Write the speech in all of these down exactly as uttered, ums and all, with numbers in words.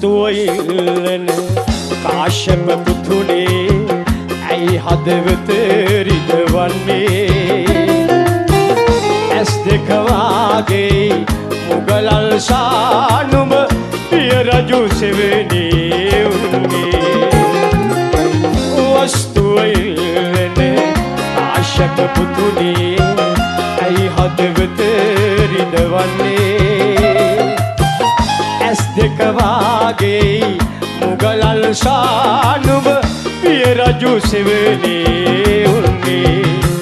වස්තුවයිල්ලන කාශ්‍යප පුතුනේ ඇයි හදවත රිදවන්නේ ඇස් දෙක වාගේ මුගලල් ශානුඹ පිය රජු සෙවණේ උන්නේ වස්තුවයිල්ලන කාශ්‍යප පුතුනේ ඇයි හදවත රිදවන්නේ ඇස් දෙක වාගේ මුගලල් ශානුඹ පිය රජු සෙවණේ උන්නේ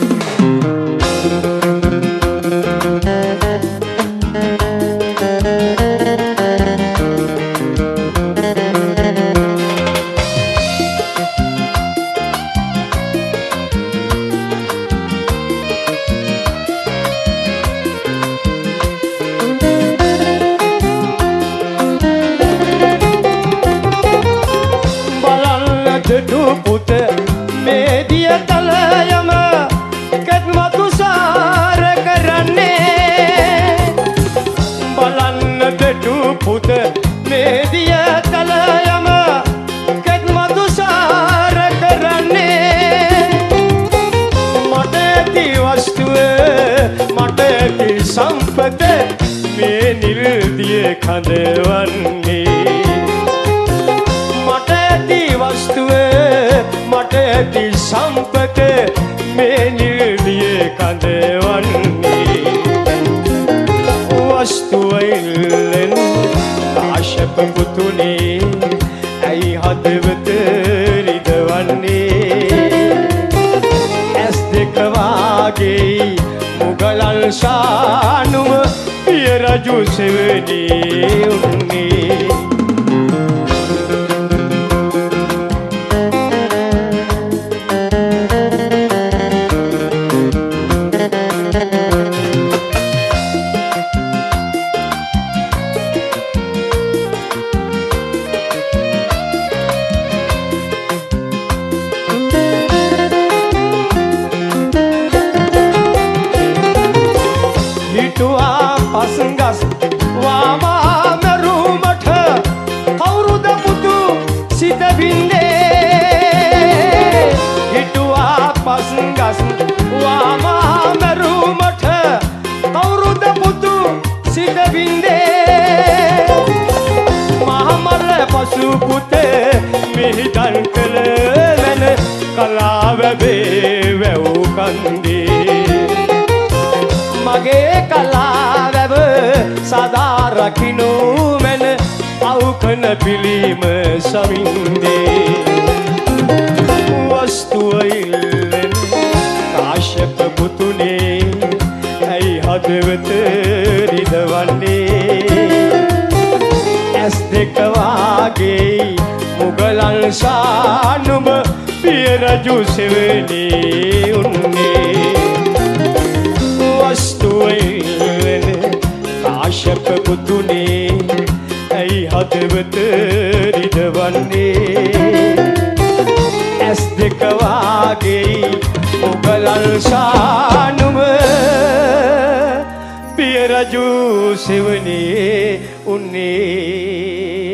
පුත මේ දිය තලයම කත්මතු සාර කරන්නේ බලන්න දෙටු පුත මේ දිය තලයම කත්මතු සාර කරන්නේ මට ඇති වස්තුව මට ඇති සම්පත මේ නිර්දිය කඳවන්නේ මට ඇති වස්තුව මට ඇති සම්පත මේ නිර්දිය කඳවන්නේ වස්තුවයිල්ලෙන් කාශ්‍යප පුතුනේ ඇයි හදවත රිදවන්නේ ඇස් දෙක වාගේ මුගලල් ශානුඹ පිය රජු සෙවණේ උන්නේ පසංගස් වාමා මරුමට කවුරුද පුතු සිත බින්දේ හිටුවා පසංගස් වාමා මරුමට කවුරුද පුතු සිත බින්දේ මහමල්ල පසු පුතේ මිහිදන් කළ මැන කලාවැවේ වැව් කන්දේ මගේ කලාවැව සදා රකින්නු මැන අවකන පිළිම සමින්දේ වස්තුවයිල්ලෙන් කාශ්‍යප පුතුනේ ඇයි හදවත රිදවන්නේ ඇස් දෙක වාගේ මුගලල් ශානුඹ පිය රජු සෙවණේ උන්නේ වස්තුවයිල්ලෙන කාශ්‍යප පුතුනේ ඇයි හදවත රිදවන්නේ ඇස් දෙක වාගේ මුගලල් ශානුඹ පිය රජු සෙවණේ උන්නේ